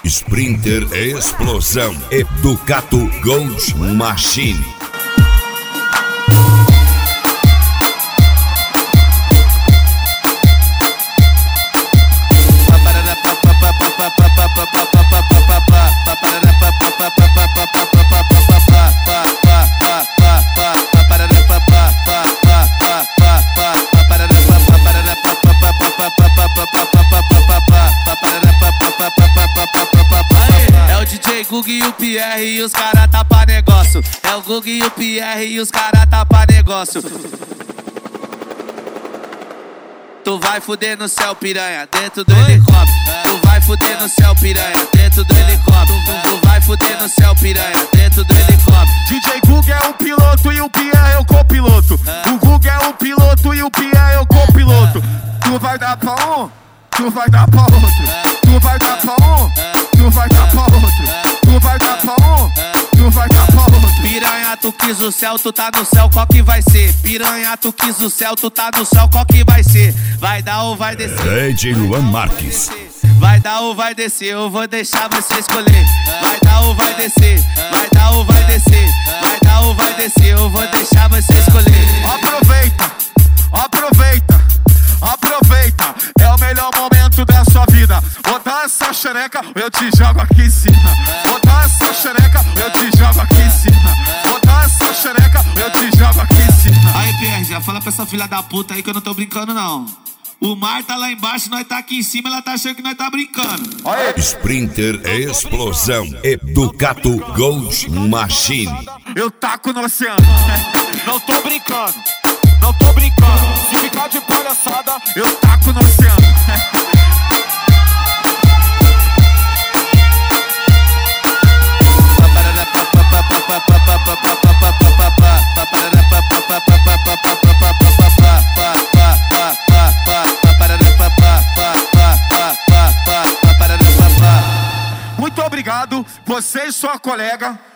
Sprinter Explosão e Ducato Gold Machine. É o DJ Gug e o Pierre e os cara tá pra negócio. É o Gug e o Pierre e os cara tá pra negócio. Tu vai fuder no céu, piranha, dentro do helicóptero. Tu vai fuder no céu, piranha, dentro do helicóptero. Tu vai fuder no céu, piranha, dentro do helicóptero. DJ Gug é o piloto e o Pierre é o copiloto. O Gug é o piloto e o Pierre é o copiloto. Tu vai dar pra um, tu vai dar pra outro. Tu vai dar pra um, tu vai dar pra outro. Tu vai dar pra um, tu vai dar pra outro. Piranha, tu quis o céu, tu tá no céu, qual que vai ser? Piranha, tu quis o céu, tu tá no céu, qual que vai ser? Vai dar ou vai descer? DJ Luan Marques. Vai dar ou vai descer, eu vou deixar você escolher. Vai dar ou vai descer, vai dar ou vai descer. Vai dar ou vai descer, eu vou deixar você escolher. Aproveita, aproveita, aproveita. É o melhor momento da sua vida. Botar essa xereca, eu te jogo aqui em cima. Botar essa xereca, eu te jogo aqui em cima. Botar essa xereca, eu te jogo aqui em cima. Aí, Pierre, já fala pra essa filha da puta aí que eu não tô brincando, não. O mar tá lá embaixo, nós tá aqui em cima, ela tá achando que nós tá brincando. Sprinter Explosão e Ducato Gold Machine. Eu taco no oceano. Não tô brincando, não tô brincando. Se ficar de palhaçada, eu taco no oceano. Muito obrigado, você e sua colega.